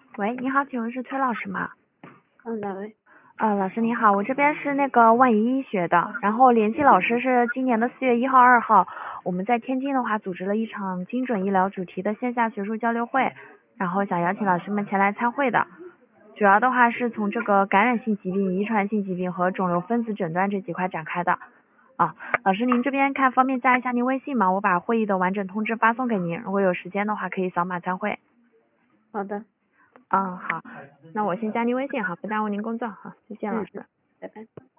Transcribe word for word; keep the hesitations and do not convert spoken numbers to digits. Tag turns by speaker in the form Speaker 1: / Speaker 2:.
Speaker 1: 喂，你好，请问是崔老师吗？
Speaker 2: 嗯，哪位？
Speaker 1: 呃，老师您好，我这边是那个万怡医学的，然后联系老师是今年的四月一号、二号，我们在天津的话组织了一场精准医疗主题的线下学术交流会，然后想邀请老师们前来参会的。主要的话是从这个感染性疾病、遗传性疾病和肿瘤分子诊断这几块展开的。啊，老师您这边看方便加一下您微信吗？我把会议的完整通知发送给您，如果有时间的话可以扫码参会。
Speaker 2: 好的。
Speaker 1: 嗯，好，那我先加您微信哈，不耽误您工作哈，谢谢老
Speaker 2: 嗯，
Speaker 1: 师。
Speaker 2: 拜拜。